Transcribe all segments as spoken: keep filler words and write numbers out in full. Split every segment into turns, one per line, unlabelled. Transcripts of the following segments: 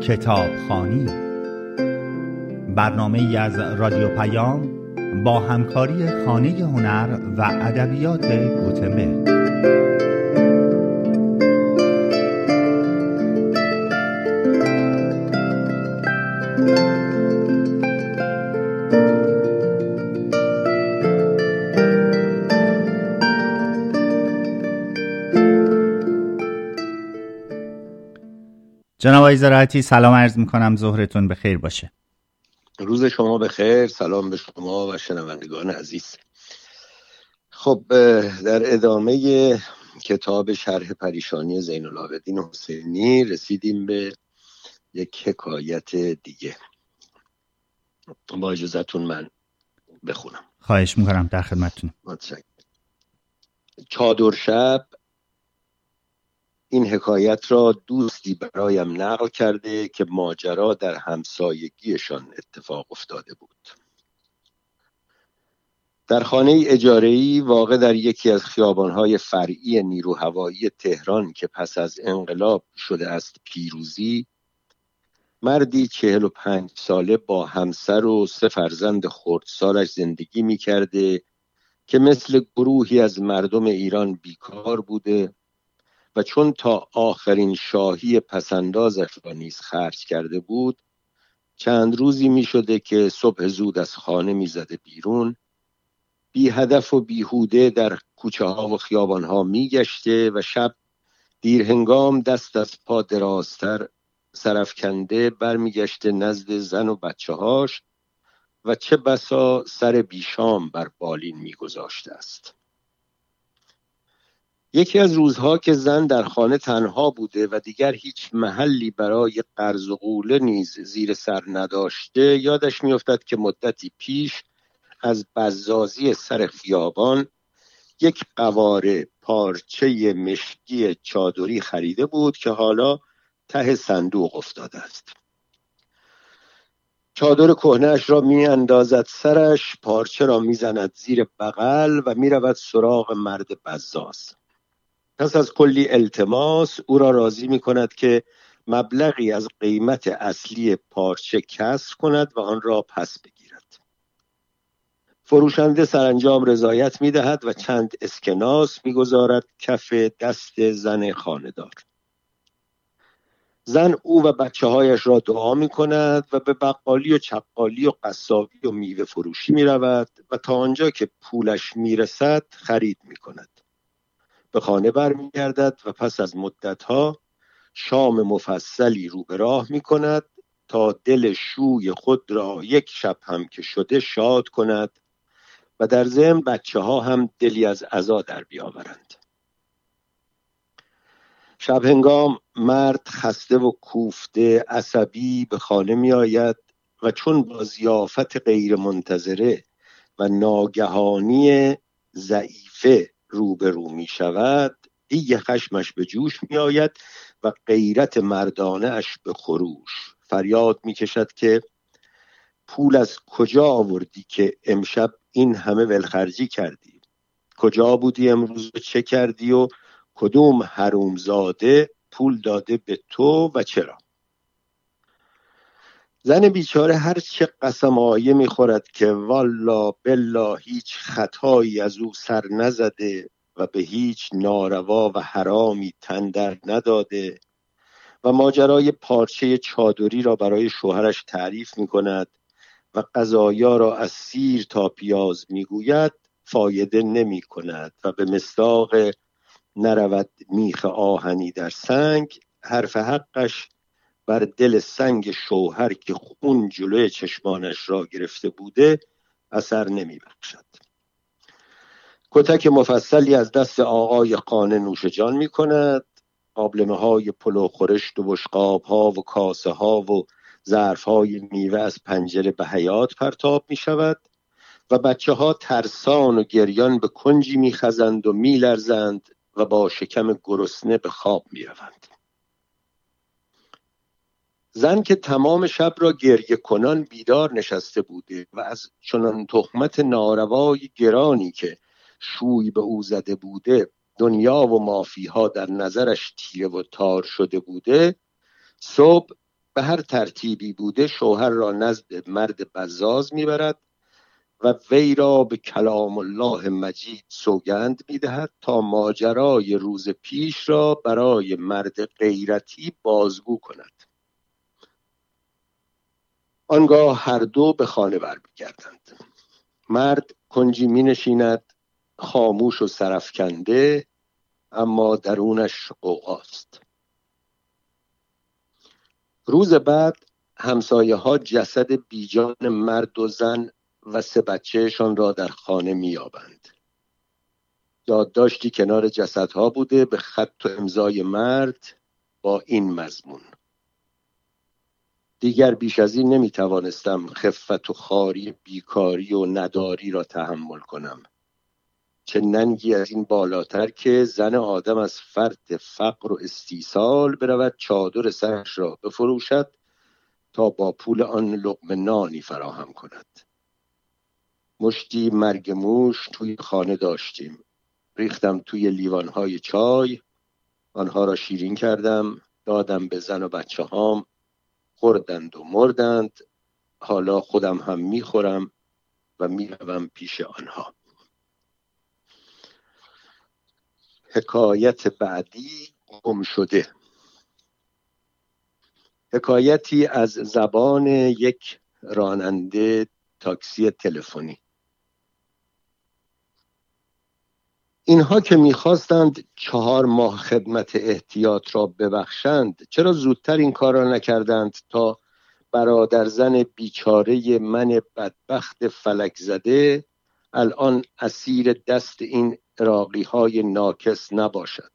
کتابخوانی، برنامه‌ای از رادیو پیام با همکاری خانه هنر و ادبیات گوتنبرگ. جناب آقای زراعتی، سلام عرض میکنم، ظهرتون بخیر باشه.
روز شما بخیر، سلام به شما و شنوندگان عزیز. خب در ادامه کتاب شرح پریشانی زین العابدین حسینی رسیدیم به یک حکایت دیگه. با اجازهتون من بخونم.
خواهش میکنم، در خدمتتونم.
چادر شب این حکایت را دوستی برایم نقل کرده که ماجرا در همسایگیشان اتفاق افتاده بود. در خانه اجاره‌ای واقع در یکی از خیابان‌های فرعی نیرو هوایی تهران که پس از انقلاب شده است پیروزی، مردی چهل و پنج ساله با همسر و سه فرزند خردسالش زندگی می‌کرده که مثل گروهی از مردم ایران بیکار بوده و چون تا آخرین شاهی پسندازش را نیز خرج کرده بود، چند روزی می شده که صبح زود از خانه می زده بیرون، بی هدف و بیهوده در کوچه ها و خیابان ها می گشته و شب دیر هنگام دست از پا درازتر سرفکنده برمی گشته نزد زن و بچه هاش و چه بسا سر بیشام بر بالین می گذاشته است. یکی از روزها که زن در خانه تنها بوده و دیگر هیچ محلی برای قرض و قوله نیز زیر سر نداشته، یادش میافتد که مدتی پیش از بزازی سر خیابان یک قواره پارچه مشکی چادری خریده بود که حالا ته صندوق افتاده است. چادر کهنه‌اش را می اندازد سرش، پارچه را می زند زیر بغل و می رود سراغ مرد بزاز. پس از کلی التماس او را راضی می کند که مبلغی از قیمت اصلی پارچه کسر کند و آن را پس بگیرد. فروشنده سرانجام رضایت می دهد و چند اسکناس می گذارد کف دست زن خانه‌دار. زن او و بچه هایش را دعا می کند و به بقالی و چقالی و قصابی و میوه فروشی می رود و تا آنجا که پولش می رسد خرید می کند. به خانه برمیگردد و پس از مدتها شام مفصلی رو به راه می کند تا دل شوی خود را یک شب هم که شده شاد کند و در ضمن بچه ها هم دلی از عزا در بیاورند. شب هنگام مرد خسته و کوفته عصبی به خانه می آید و چون با ضیافت غیر منتظره و ناگهانی ضعیفه روبرو می شود، دیگه خشمش به جوش می آید و غیرت مردانه اش به خروش. فریاد می کشد که پول از کجا آوردی که امشب این همه ولخرجی کردی؟ کجا بودی امروز چه کردی و کدوم حرومزاده پول داده به تو و چرا؟ زن بیچاره هر چه قسم آیه می خورد که والا بالله هیچ خطایی از او سر نزده و به هیچ ناروا و حرامی تن در نداده و ماجرای پارچه چادری را برای شوهرش تعریف می کند و قضایا را از سیر تا پیاز می گوید، فایده نمی کند و به مصداق نرود میخ آهنی در سنگ، حرف حقش بر دل سنگ شوهر که خون جلوی چشمانش را گرفته بوده اثر نمی بخشد. کتک مفصلی از دست آقای خانه نوش جان می کند، آبلمه های پلو خورشت و بشقاب ها و کاسه ها و ظرف های میوه از پنجره به حیاط پرتاب می شود و بچه ها ترسان و گریان به کنجی می خزند و می لرزند و با شکم گرسنه به خواب می روند. زن که تمام شب را گریه کنان بیدار نشسته بوده و از چنان تهمت ناروای گرانی که شوی به او زده بوده دنیا و مافیها در نظرش تیره و تار شده بوده، صبح به هر ترتیبی بوده شوهر را نزد مرد بزاز میبرد و وی را به کلام الله مجید سوگند میدهد تا ماجرای روز پیش را برای مرد غیرتی بازگو کند. آنگاه هر دو به خانه برمیگردند. مرد کنجی می نشیند، خاموش و سرفکنده، اما درونش غوغاست. روز بعد همسایه ها جسد بیجان مرد و زن و سه بچهشان را در خانه می‌یابند. یادداشتی کنار جسدها بوده به خط و امضای مرد با این مضمون: دیگر بیش از این نمی‌توانستم خفت و خواری، بیکاری و نداری را تحمل کنم. چه ننگی از این بالاتر که زن آدم از فرط فقر و استیصال برود چادر سرش را بفروشد تا با پول آن لقمه نانی فراهم کند. مشتی مرگ موش توی خانه داشتیم. ریختم توی لیوانهای چای، آنها را شیرین کردم، دادم به زن و بچه هام، خوردند و مردند. حالا خودم هم میخورم و میروم پیش آنها. حکایت بعدی: گم شده. حکایتی از زبان یک راننده تاکسی تلفنی. اینها که میخواستند چهار ماه خدمت احتیاط را ببخشند، چرا زودتر این کار را نکردند تا برادر زن بیچاره من بدبخت فلک زده الان اسیر دست این عراقی های ناکس نباشد؟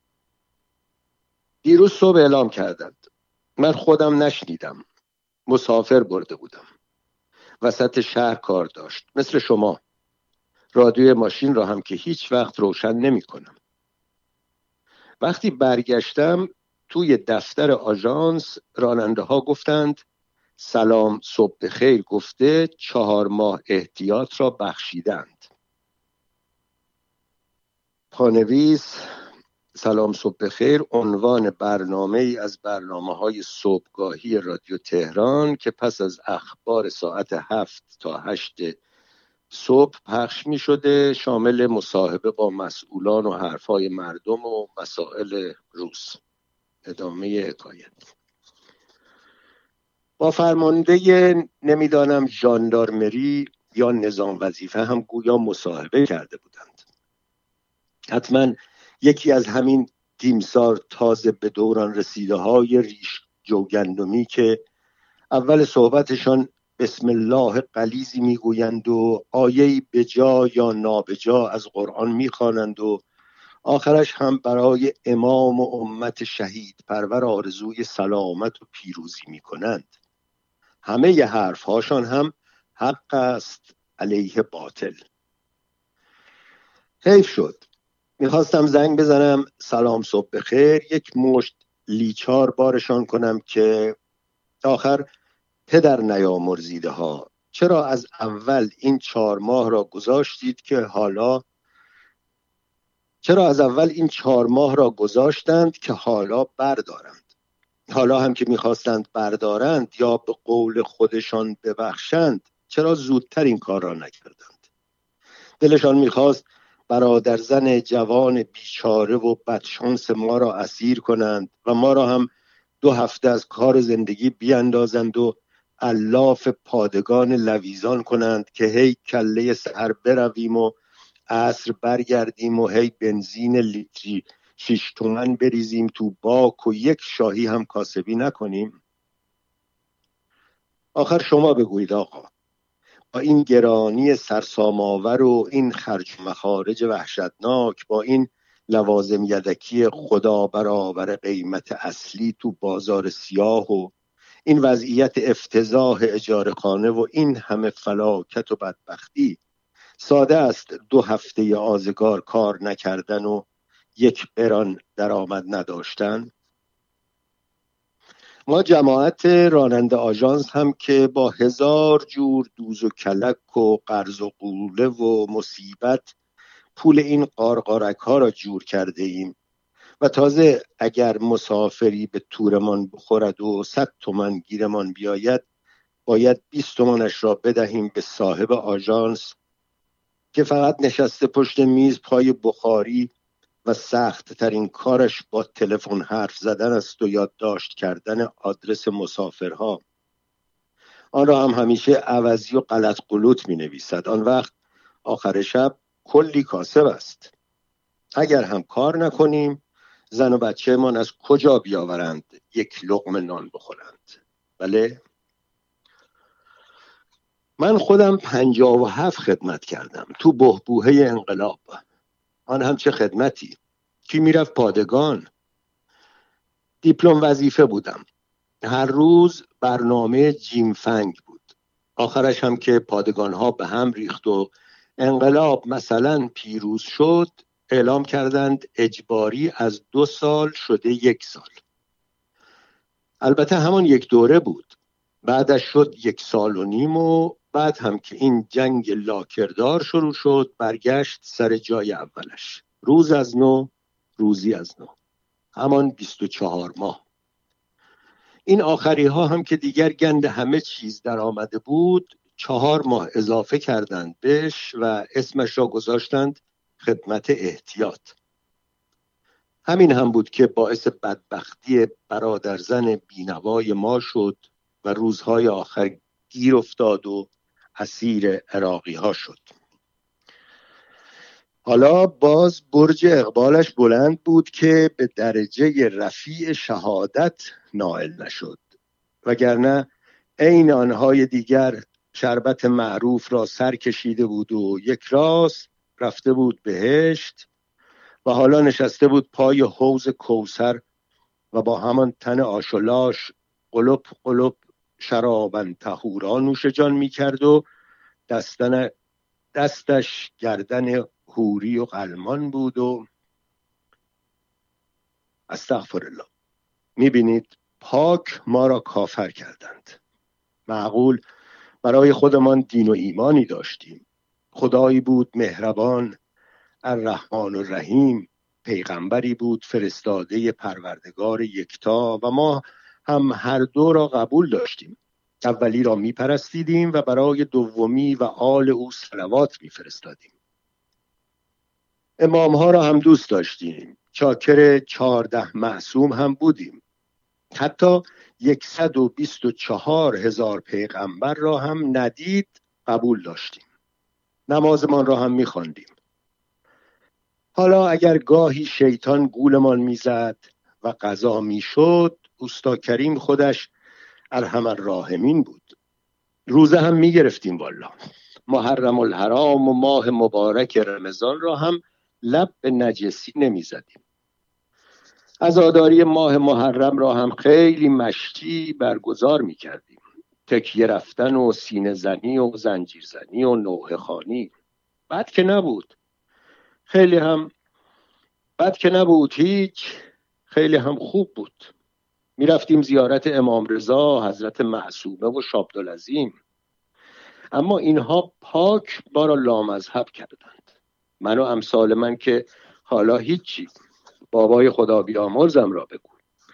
دیروز صبح اعلام کردند. من خودم نشنیدم. مسافر برده بودم. وسط شهر کار داشت. مثل شما. رادیوی ماشین را هم که هیچ وقت روشن نمی کنم. وقتی برگشتم توی دفتر آژانس راننده ها گفتند سلام صبح بخیر گفته چهار ماه احتیاط را بخشیدند. پانویس: سلام صبح بخیر عنوان برنامه ای از برنامه های صبحگاهی رادیو تهران که پس از اخبار ساعت هفت تا هشت صبح پخش می شده، شامل مصاحبه با مسئولان و حرفای مردم و مسائل روز. ادامه حکایت: با فرمانده نمیدانم ژاندارمری یا نظام وظیفه هم گویا مصاحبه کرده بودند. حتما یکی از همین تیمسار تازه به دوران رسیده های ریش جوگندمی که اول صحبتشان بسم الله غلیظی میگویند و آیه‌ای به جا یا نابجا از قرآن میخوانند و آخرش هم برای امام و امت شهید پرور آرزوی سلامت و پیروزی میکنند. همه ی حرف هاشان هم حق است علیه باطل. حیف شد. میخواستم زنگ بزنم سلام صبح بخیر یک مشت لیچار بارشان کنم که آخر پدر نیامرزیده ها، چرا از اول این چهار ماه را گذاشتید که حالا چرا از اول این چهار ماه را گذاشتند که حالا بردارند؟ حالا هم که میخواستند بردارند یا به قول خودشان ببخشند، چرا زودتر این کار را نکردند؟ دلشان میخواست برادر زن جوان بیچاره و بدشانس ما را اسیر کنند و ما را هم دو هفته از کار زندگی بیاندازند و الاف پادگان لویزان کنند که هی کله سحر برویم و عصر برگردیم و هی بنزین لیتری شش تومن بریزیم تو باک و یک شاهی هم کاسبی نکنیم. آخر شما بگویید آقا، با این گرانی سرسام‌آور و این خرج مخارج وحشتناک، با این لوازم یدکی خدا برابر قیمت اصلی تو بازار سیاه و این وضعیت افتضاح اجاره خانه و این همه فلاکت و بدبختی، ساده است دو هفته آزگار کار نکردن و یک قران درآمد نداشتن. ما جماعت راننده آژانس هم که با هزار جور دوز و کلک و قرض و قوله و مصیبت پول این قارقارک ها را جور کرده ایم و تازه اگر مسافری به تورمان بخورد و صد تومن گیرمان بیاید، باید بیست تومنش را بدهیم به صاحب آژانس که فقط نشسته پشت میز پای بخاری و سخت ترین کارش با تلفن حرف زدن است و یادداشت کردن آدرس مسافرها. آن را هم همیشه عوضی و غلط غلوط می نویسد. آن وقت آخر شب کلی کاسب است. اگر هم کار نکنیم زن و بچه من از کجا بیاورند یک لقمه نان بخورند؟ بله؟ من خودم پنجاه و هفت خدمت کردم تو بحبوحه انقلاب. آن هم چه خدمتی؟ کی میرفت پادگان؟ دیپلم وظیفه بودم. هر روز برنامه جیمفنگ بود. آخرش هم که پادگان ها به هم ریخت و انقلاب مثلا پیروز شد، اعلام کردند اجباری از دو سال شده یک سال. البته همان یک دوره بود. بعدش شد یک سال و نیم و بعد هم که این جنگ لاکردار شروع شد برگشت سر جای اولش. روز از نو، روزی از نو. همان بیست و چهار ماه. این آخری ها هم که دیگر گند همه چیز در آمده بود، چهار ماه اضافه کردند بهش و اسمش را گذاشتند خدمت احتیاط. همین هم بود که باعث بدبختی برادرزن بینوای ما شد و روزهای آخر گیر افتاد و اسیر عراقی ها شد. حالا باز برج اقبالش بلند بود که به درجه رفیع شهادت نائل نشد، وگرنه عین آنهای دیگر شربت معروف را سر کشیده بود و یک راست رفته بود بهشت و حالا نشسته بود پای حوض کوثر و با همان تن آشولاش قلب قلب شرابن طهورا نوش جان می کرد و دستن دستش گردن حوری و غلمان بود و استغفرالله. می بینید پاک ما را کافر کردند. معقول برای خودمان دین و ایمانی داشتیم. خدایی بود مهربان، الرحمن الرحیم، پیغمبری بود فرستاده پروردگار یکتا و ما هم هر دو را قبول داشتیم. اولی را می پرستیدیم و برای دومی و آل او صلوات می فرستادیم. امام ها را هم دوست داشتیم. چاکر چهارده معصوم هم بودیم. حتی یکصد و بیست و چهار هزار پیغمبر را هم ندید قبول داشتیم. نمازمان را هم می خواندیم. حالا اگر گاهی شیطان گولمان میزد و قضا میشد، اوستا کریم خودش ارحم الراحمین بود. روزه هم میگرفتیم والا. محرم الحرام و ماه مبارک رمضان را هم لب به نجسی نمیزدیم. عزاداری ماه محرم را هم خیلی مشتی برگزار میکردیم. تکیه رفتن و سینه زنی و زنجیر زنی و نوحه خوانی. بد که نبود. خیلی هم بد که نبود هیچ. خیلی هم خوب بود. می رفتیم زیارت امام رضا، حضرت معصومه و شابدالعظیم. اما اینها پاک ما را لامذهب کردند. من و امثال من که حالا هیچی. بابای خدا بیامرزم را بگو.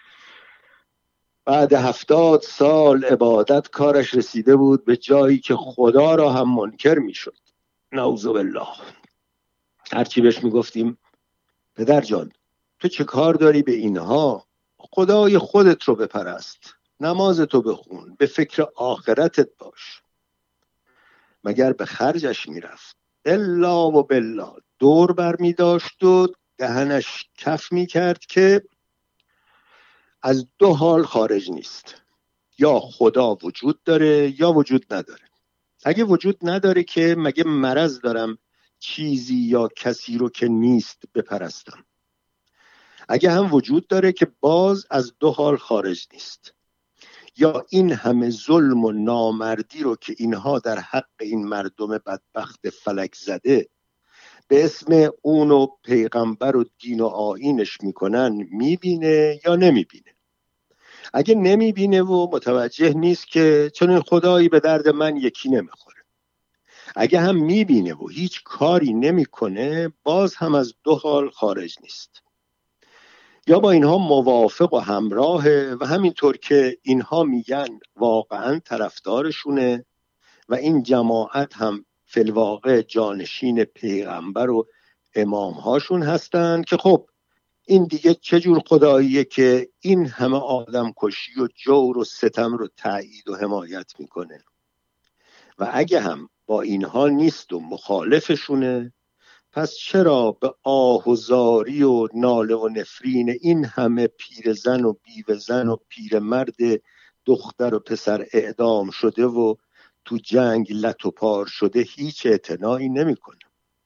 بعد هفتاد سال عبادت کارش رسیده بود به جایی که خدا را هم منکر می شد. نعوذ بالله. هرچی بهش می گفتیم پدر جان تو چه کار داری به اینها؟ خدای خودت رو بپرست، نمازتو بخون، به فکر آخرتت باش. مگر به خرجش میرفت؟ الا و بالله دور بر می داشت و دهنش کف می کرد که از دو حال خارج نیست. یا خدا وجود داره یا وجود نداره. اگه وجود نداره که مگه مرض دارم چیزی یا کسی رو که نیست بپرستم؟ اگه هم وجود داره که باز از دو حال خارج نیست. یا این همه ظلم و نامردی رو که اینها در حق این مردم بدبخت فلک زده به اسم اون و پیغمبر و دین و آیینش میکنن میبینه یا نمیبینه؟ اگه نمیبینه و متوجه نیست که چون خدایی به درد من یکی نمیخوره. اگه هم میبینه و هیچ کاری نمیکنه باز هم از دو حال خارج نیست. یا با اینها موافق و همراهه و همینطور که اینها میگن واقعا طرفدارشونه و این جماعت هم فی الواقع جانشین پیغمبر و امامهاشون هستن که خب این دیگه چه جور خداییه که این همه آدم کشی و جور و ستم رو تأیید و حمایت میکنه. و اگه هم با اینها نیست و مخالفشونه، پس چرا به آه و زاری و ناله و نفرین این همه پیرزن و بیوه‌زن و پیرمرد دختر و پسر اعدام شده و تو جنگ لت و پار شده هیچ اعتنایی نمیکنه؟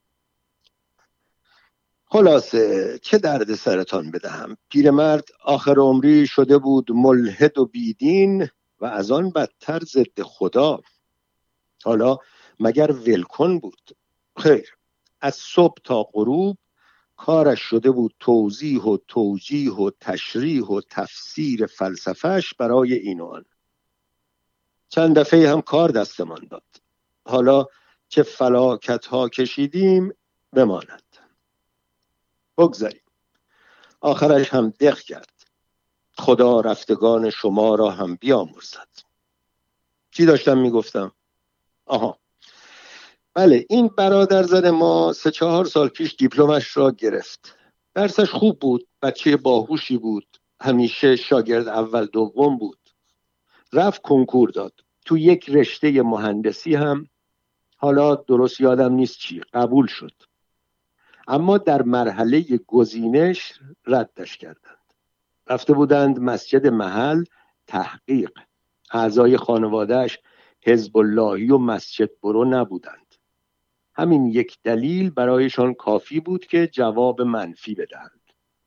خلاصه چه درد سرتان بدهم، پیرمرد آخر عمری شده بود ملحد و بیدین و از آن بدتر ضد خدا. حالا مگر ولکن بود؟ خیر، از صبح تا غروب کارش شده بود توضیح و توجیه و تشریح و تفسیر فلسفهش برای این و آن. چند دفعه هم کار دستمان داد. حالا چه فلاکت ها کشیدیم بماند. بگذاریم. آخرش هم دق کرد. خدا رفتگان شما را هم بیامرزد. چی داشتم میگفتم؟ آها بله، این برادرزن ما سه چهار سال پیش دیپلمش را گرفت. درسش خوب بود، بچه باهوشی بود، همیشه شاگرد اول دوم بود. رفت کنکور داد تو یک رشته مهندسی هم، حالا درست یادم نیست چی، قبول شد. اما در مرحله گزینش ردش کردند. رفته بودند مسجد محل تحقیق. اعضای خانوادهش حزب اللهی و مسجد برو نبودند. همین یک دلیل برایشان کافی بود که جواب منفی بدهند.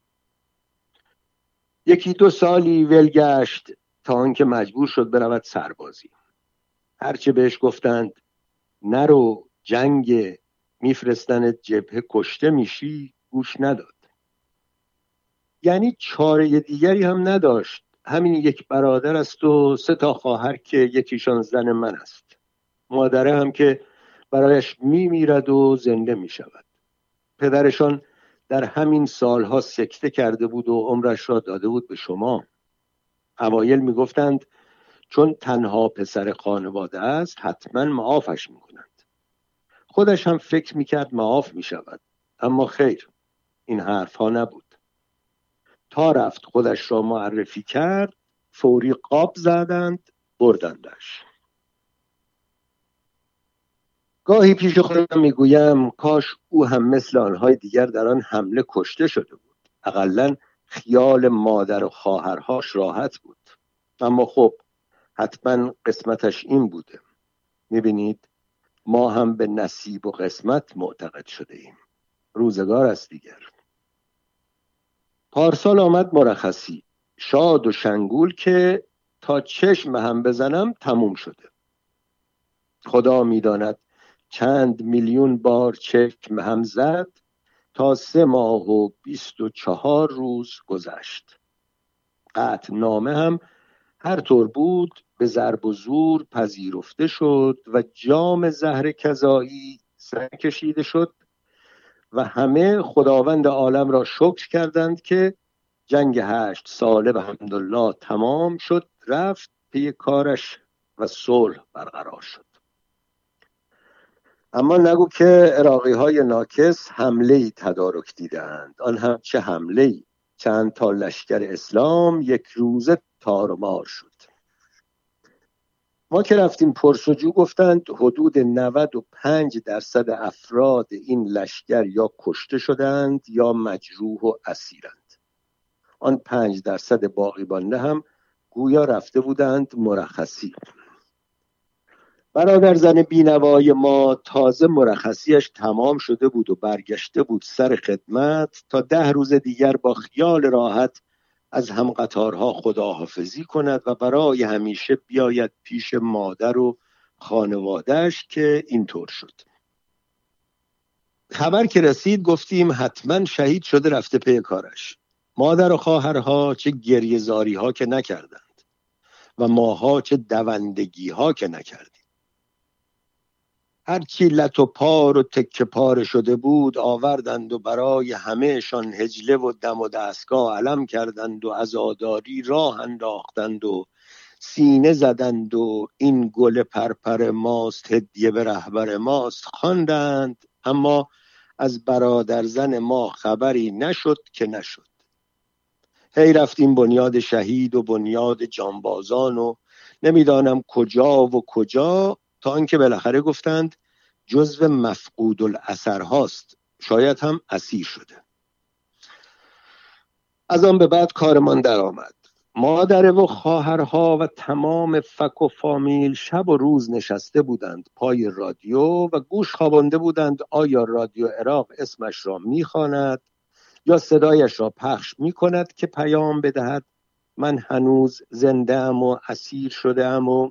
یکی دو سالی ولگشت تا آنکه مجبور شد برود سربازی. هرچه بهش گفتند نرو، جنگ، میفرستند جبهه، کشته میشی، گوش نداد. یعنی چاره دیگری هم نداشت. همین یک برادر است و سه تا خواهر که یکیشان زن من است. مادره هم که برایش میمیرد و زنده میشود. پدرشان در همین سالها سکته کرده بود و عمرش را داده بود به شما. اوایل میگفتند چون تنها پسر خانواده است حتما معافش میکنند. خودش هم فکر میکرد معاف میشود، اما خیر، این حرف ها نبود. تا رفت خودش را معرفی کرد، فوری قاب زدند، بردندش. گاهی پیش خودم میگویم کاش او هم مثل آنهای دیگر در آن حمله کشته شده بود. اقلن خیال مادر و خواهرهاش راحت بود. اما خب حتما قسمتش این بوده. میبینید ما هم به نصیب و قسمت معتقد شده ایم. روزگار است دیگر. پارسال آمد مرخصی، شاد و شنگول که تا چشم هم بزنم تموم شده. خدا میداند چند میلیون بار چشم هم زد تا سه ماه و بیست و چهار روز گذشت. قطع نامه هم هر طور بود به ضرب و زور پذیرفته شد و جام زهر کذایی سر کشیده شد و همه خداوند عالم را شکر کردند که جنگ هشت ساله به حمدالله تمام شد، رفت پی کارش و صلح برقرار شد. اما نگو که عراقی های ناکس حمله‌ای تدارک دیدند. آن هم چه حمله‌ای! چند تا لشکر اسلام یک روزه تار و مار شد. ما که رفتیم پرسجو گفتند حدود نود و پنج درصد افراد این لشکر یا کشته شدند یا مجروح و اسیرند. آن پنج درصد باقی مانده هم گویا رفته بودند مرخصی. برادر زن بینوای ما تازه مرخصیش تمام شده بود و برگشته بود سر خدمت تا ده روز دیگر با خیال راحت از هم قطارها خداحافظی کند و برای همیشه بیاید پیش مادر و خانوادهش که اینطور شد. خبر که رسید گفتیم حتما شهید شده رفته پی کارش. مادر و خواهرها چه گریه زاری ها که نکردند و ماها چه دوندگی ها که نکردیم. هرچی لت و پار و تکه پاره شده بود آوردند و برای همهشان هجله و دم و دستگاه علم کردند و عزاداری راه انداختند و سینه زدند و این گل پرپر ماست هدیه به رهبر ماست خواندند، اما از برادر زن ما خبری نشد که نشد. هی رفتیم بنیاد شهید و بنیاد جانبازان و نمیدانم کجا و کجا، تا آنکه بالاخره گفتند جزو مفقود الاثر هاست، شاید هم اسیر شده. از آن به بعد کارمان در آمد. مادر و خواهرها و تمام فک و فامیل شب و روز نشسته بودند پای رادیو و گوش خوابانده بودند آیا رادیو عراق اسمش را میخواند یا صدایش را پخش میکند که پیام بدهد من هنوز زنده ام و اسیر شده ام. و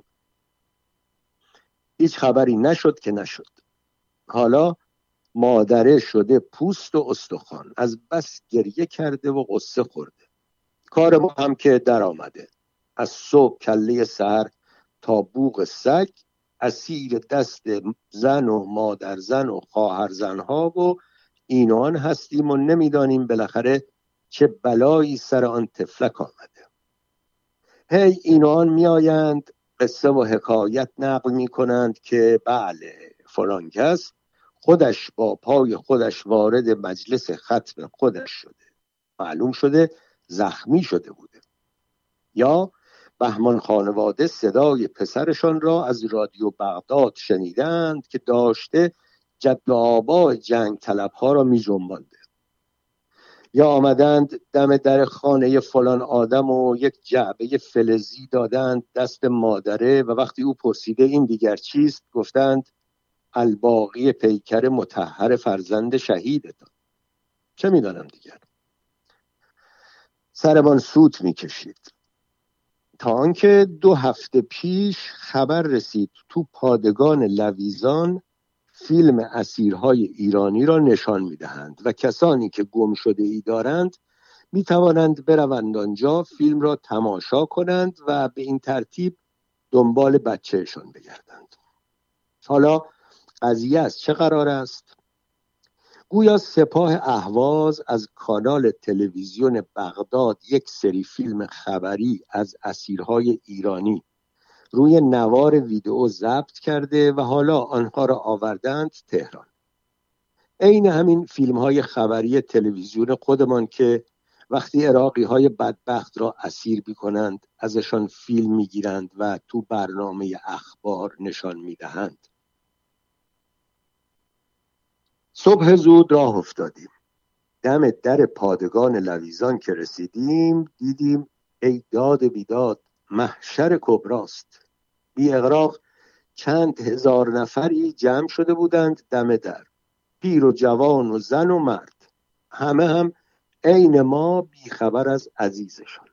هیچ خبری نشد که نشد. حالا مادره شده پوست و استخوان، از بس گریه کرده و قصه خورده. کار ما هم که در آمده، از صبح کله سحر تا بوق سگ اسیر دست زن و مادر زن و خواهر زنها و اینان هستیم و نمیدانیم بالاخره چه بلایی سر آن طفلک آمده. هی اینان می آیند قصه و حکایت نقل می کنند که بله فلان کس خودش با پای خودش وارد مجلس ختم خودش شده، معلوم شده زخمی شده بوده. یا بهمان خانواده صدای پسرشان را از رادیو بغداد شنیدند که داشته جد و آبا جنگ طلبها را می جنبانده. یا آمدند دم در خانه فلان آدم و یک جعبه فلزی دادند دست مادره و وقتی او پرسیده این دیگر چیست گفتند الباقی پیکر مطهر فرزند شهیدتان. چه میدانم دیگر. سرمان سوت میکشید تا آنکه دو هفته پیش خبر رسید تو پادگان لویزان فیلم اسیرهای ایرانی را نشان میدهند و کسانی که گم شده ای دارند میتوانند بروند آنجا فیلم را تماشا کنند و به این ترتیب دنبال بچهشان بگردند. حالا قضیه از چه قرار است؟ گویا سپاه اهواز از کانال تلویزیون بغداد یک سری فیلم خبری از اسیرهای ایرانی روی نوار ویدئو ضبط کرده و حالا آنها را آوردند تهران. عین همین فیلم‌های خبری تلویزیون خودمان که وقتی عراقی‌های بدبخت را اسیر می‌کنند ازشان فیلم می‌گیرند و تو برنامه اخبار نشان می‌دهند. صبح زود راه افتادیم. دم در پادگان لویزان که رسیدیم دیدیم ای داد بیداد محشر کبراست. بی اغراق چند هزار نفری جمع شده بودند دم در، پیر و جوان و زن و مرد، همه هم عین ما بی خبر از عزیزشان.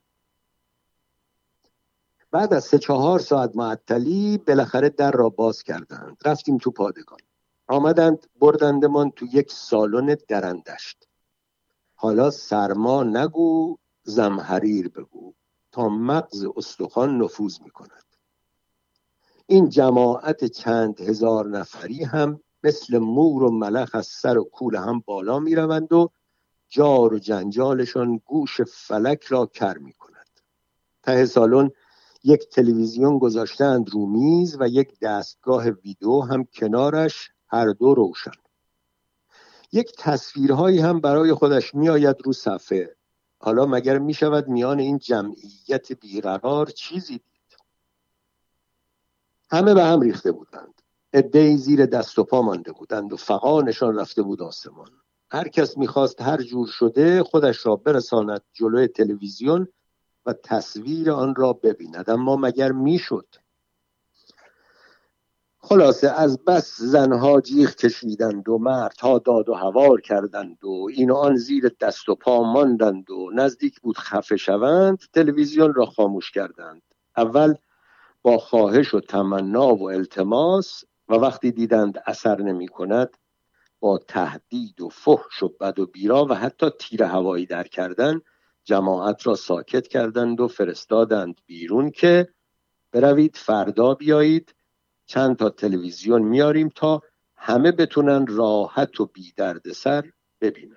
بعد از سه چهار ساعت معطلی بالاخره در را باز کردند. رفتیم تو پادگان. آمدند بردندمان تو یک سالن درندشت. حالا سرما نگو زمهریر بگو تا مغز استخوان نفوذ می کند. این جماعت چند هزار نفری هم مثل مور و ملخ از سر و کول هم بالا می روند و جار و جنجالشان گوش فلک را کر می کند. ته سالن یک تلویزیون گذاشتند رو میز و یک دستگاه ویدیو هم کنارش، هر دو روشن. یک تصویرهایی هم برای خودش می آید رو صفحه. حالا مگر می شود میان این جمعیت بیقرار چیزی دید؟ همه به هم ریخته بودند. عده‌ای زیر دست و پا مانده بودند و فغانشان رفته بود آسمان. هر کس می‌خواست هر جور شده خودش را برساند جلوی تلویزیون و تصویر آن را ببیند، اما مگر میشد؟ خلاصه از بس زنها جیغ کشیدند و مردها داد و هوار کردند و این و آن زیر دست و پا ماندند و نزدیک بود خفه شوند. تلویزیون را خاموش کردند، اول با خواهش و تمنا و التماس، و وقتی دیدند اثر نمی کند با تهدید و فحش و بد و بیرا و حتی تیر هوایی در کردن جماعت را ساکت کردند و فرستادند بیرون که بروید فردا بیایید چند تا تلویزیون میاریم تا همه بتونن راحت و بی درد سر ببینن.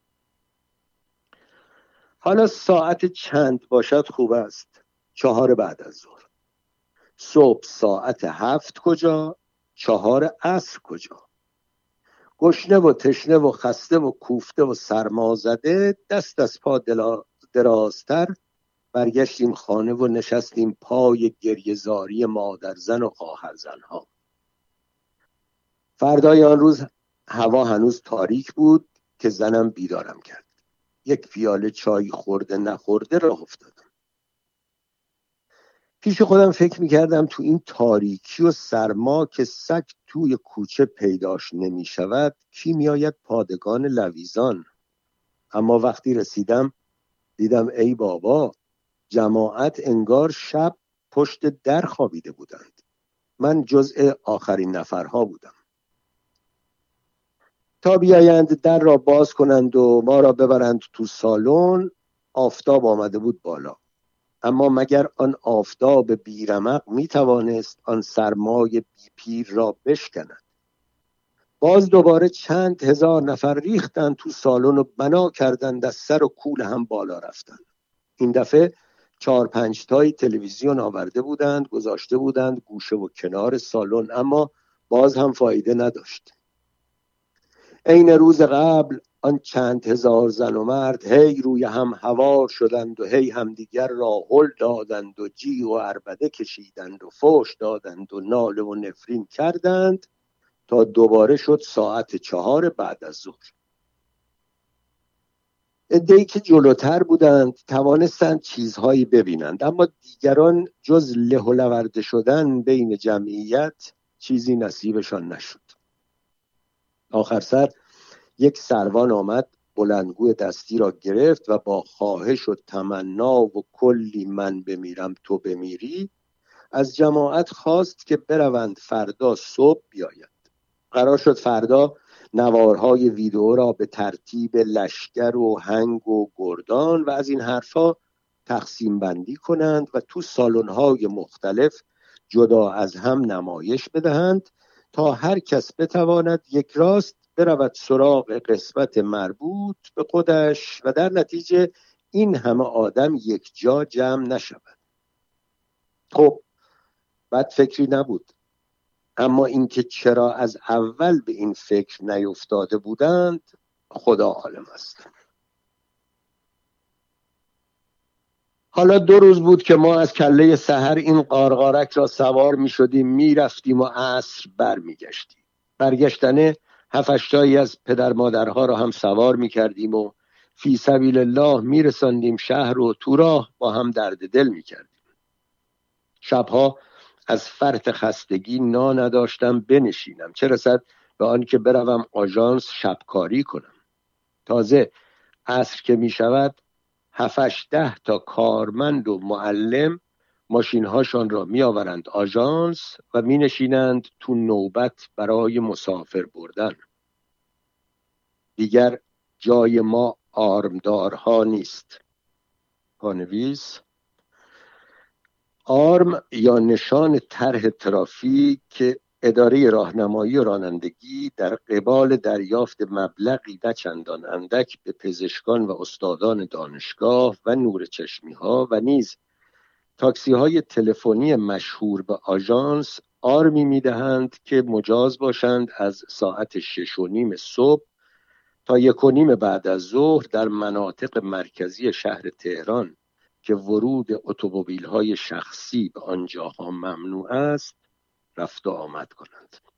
حالا ساعت چند باشد خوب است؟ چهار بعد از ظهر. صبح ساعت هفت کجا؟ چهار عصر کجا؟ گشنه و تشنه و خسته و کوفته و سرما زده، دست از پا درازتر برگشتیم خانه و نشستیم پای گریه‌زاری مادرزن و خواهرزنها. فردای آن روز هوا هنوز تاریک بود که زنم بیدارم کرد. یک پیاله چای خورده نخورده راه افتادم. پیش خودم فکر میکردم تو این تاریکی و سرما که سگ توی کوچه پیداش نمی شود کی میآید پادگان لویزان؟ اما وقتی رسیدم دیدم ای بابا، جماعت انگار شب پشت در خوابیده بودند. من جزء آخرین نفرها بودم. تا بیایند در را باز کنند و ما را ببرند تو سالن، آفتاب آمده بود بالا. اما مگر آن آفتاب بیرمق می توانست آن سرمای بی پیر را بشکند؟ باز دوباره چند هزار نفر ریختند تو سالن و بنا کردند از سر و کول هم بالا رفتند. این دفعه چهار پنج تایی تلویزیون آورده بودند، گذاشته بودند گوشه و کنار سالن، اما باز هم فایده نداشت. عین روز قبل آن چند هزار زن و مرد هی روی هم هوار شدند و هی همدیگر را هل دادند و جیغ و عربده کشیدند و فحش دادند و ناله و نفرین کردند تا دوباره شد ساعت چهار بعد از ظهر. عده‌ای که جلوتر بودند توانستند چیزهایی ببینند، اما دیگران جز له و لورده شدن بین جمعیت چیزی نصیبشان نشد. آخر سر یک سروان آمد، بلندگوی دستی را گرفت و با خواهش و تمنا و کلی من بمیرم تو بمیری از جماعت خواست که بروند فردا صبح بیاید. قرار شد فردا نوارهای ویدئو را به ترتیب لشکر و هنگ و گردان و از این حرفا تقسیم بندی کنند و تو سالن‌های مختلف جدا از هم نمایش بدهند تا هر کس بتواند یک راست برود سراغ قسمت مربوط به خودش و در نتیجه این همه آدم یک جا جمع نشود. خب بد فکری نبود، اما اینکه چرا از اول به این فکر نیفتاده بودند خدا عالم است. حالا دو روز بود که ما از کله سحر این قارقارک را سوار می شدیم، می رفتیم و عصر بر می گشتیم. برگشتنه هفشتایی از پدر مادرها را هم سوار می کردیم و فی سبیل الله می رساندیم شهر و تو راه با هم درد دل می کردیم. شبها از فرط خستگی نا نداشتم بنشینم، چه رسد به آن که بروم آژانس شبکاری کنم. تازه عصر که می شود هفتش ده تا کارمند و معلم ماشینهاشان را می آورند آژانس و می نشینند تو نوبت برای مسافر بردن. دیگر جای ما آرمدارها نیست. پانویس: آرم یا نشان طرح ترافیک که اداره راهنمایی و رانندگی در قبال دریافت مبلغی نه چندان اندک به پزشکان و استادان دانشگاه و نور چشمی ها و نیز تاکسی های تلفنی مشهور به آژانس آرمی میدهند که مجاز باشند از ساعت شش و نیم صبح تا یک و نیم بعد از ظهر در مناطق مرکزی شهر تهران که ورود اتومبیل‌های شخصی به آنجاها ممنوع است رفت و آمد کنند.